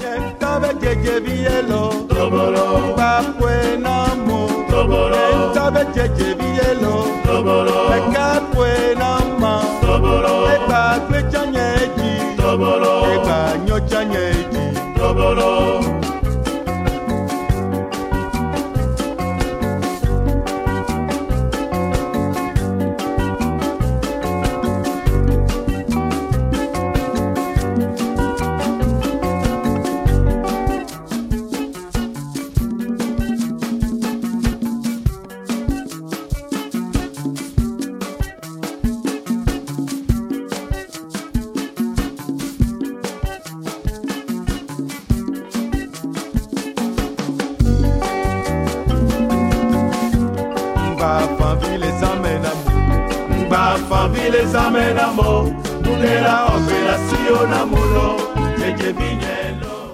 Entabe jeje bielo, Tobolo, papwe namo. Tobolo, Entabe jeje bielo, Tobolo, mekapwe nama. Tobolo, Eba klechanyeji, Tobolo, eba nyochanyeji. Tobolo. Famille les amène à mort, nous les la opération à mono, jeje binye.